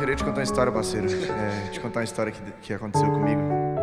queria te contar uma história, parceiro. Te contar uma história que aconteceu comigo.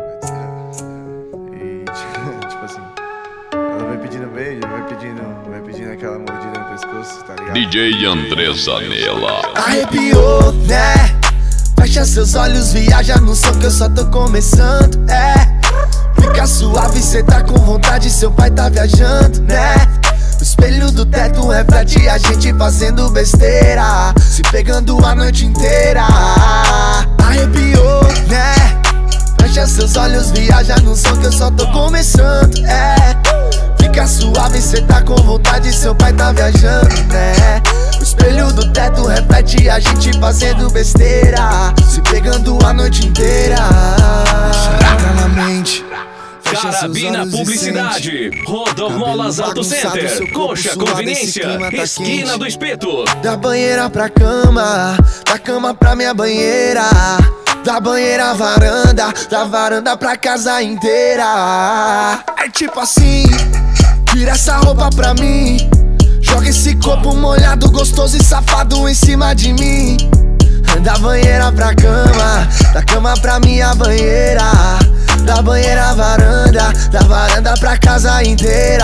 E, tipo assim, ela vai pedindo beijo, vai pedindo aquela mordida no pescoço, tá ligado? DJ André Zanella. Arrepiou, né? Fecha seus olhos, viaja no som que eu só tô começando, Fica suave, cê tá com vontade, seu pai tá viajando, né? O espelho do teto reflete a gente fazendo besteira, se pegando a noite inteira. Arrepiou, né? Fecha seus olhos, viaja no som que eu só tô começando, Fica suave, cê tá com vontade, seu pai tá viajando, né? O espelho do teto reflete a gente fazendo besteira, se pegando a noite inteira. Characa na mente. Carabina Publicidade, Rodomolas Auto Center, Coxa Conveniência, esquina do Espeto. Da banheira pra cama, da cama pra minha banheira, da banheira à varanda, da varanda pra casa inteira. É tipo assim, tira essa roupa pra mim, joga esse corpo molhado, gostoso e safado em cima de mim. Da banheira pra cama, da cama pra minha banheira, da banheira à varanda, da varanda pra casa inteira.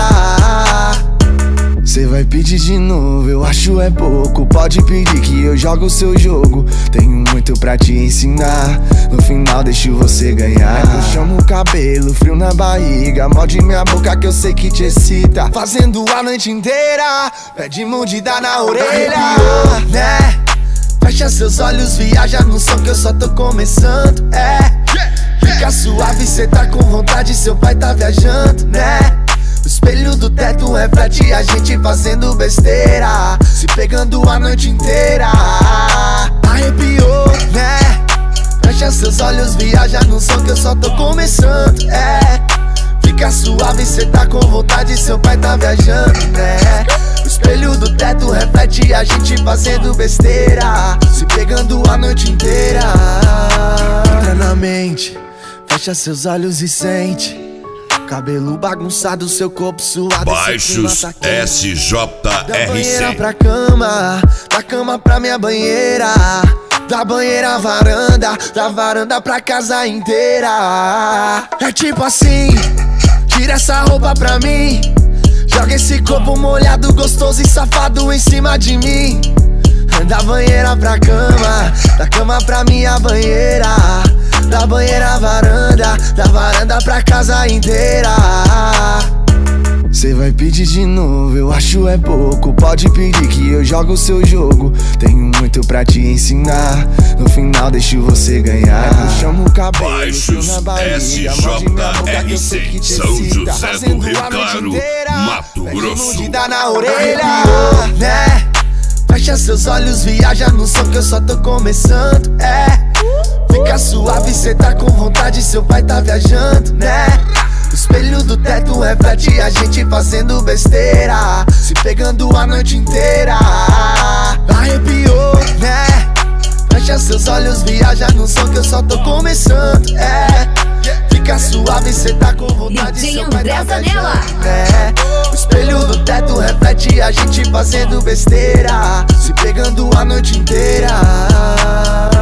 Cê vai pedir de novo, eu acho é pouco. Pode pedir que eu jogo o seu jogo. Tenho muito pra te ensinar, no final deixo você ganhar. Eu chamo o cabelo, frio na barriga, morde minha boca que eu sei que te excita. Fazendo a noite inteira, pede mordida na orelha, né? Fecha seus olhos, viaja no som que eu só tô começando, Fica suave, cê tá com vontade, seu pai tá viajando, né? O espelho do teto reflete a gente fazendo besteira, se pegando a noite inteira. Arrepiou, né? Fecha seus olhos, viaja no som que eu só tô começando, Fica suave, cê tá com vontade, seu pai tá viajando, né? O espelho do teto reflete a gente fazendo besteira, se pegando a noite inteira. Entra na mente, fecha seus olhos e sente. Cabelo bagunçado, seu corpo suado. Baixos SJRC. Da banheira pra cama, da cama pra minha banheira, da banheira à varanda, da varanda pra casa inteira. É tipo assim, tira essa roupa pra mim, joga esse corpo molhado, gostoso e safado em cima de mim. Da banheira pra cama, da cama pra minha banheira, da banheira à varanda, da varanda pra casa inteira. Cê vai pedir de novo, eu acho é pouco. Pode pedir que eu jogo o seu jogo. Tenho muito pra te ensinar, no final deixo você ganhar. Eu chamo o cabelo, Baixos na barriga, morde minha boca que eu sei que te São excita. José do Fazendo Rio a noite Claro, inteira, Mato pede Grosso. mordida na orelha, né? Fecha seus olhos, viaja no som que eu só tô começando, Fica suave, cê tá com vontade, seu pai tá viajando, né? O espelho do teto reflete a gente fazendo besteira, se pegando a noite inteira. Arrepiou, né? Fecha seus olhos, viaja no som que eu só tô começando, Fica suave, cê tá com vontade, DJ seu pai tá André viajando, Zanella. né? O espelho do teto reflete a gente fazendo besteira, se pegando a noite inteira.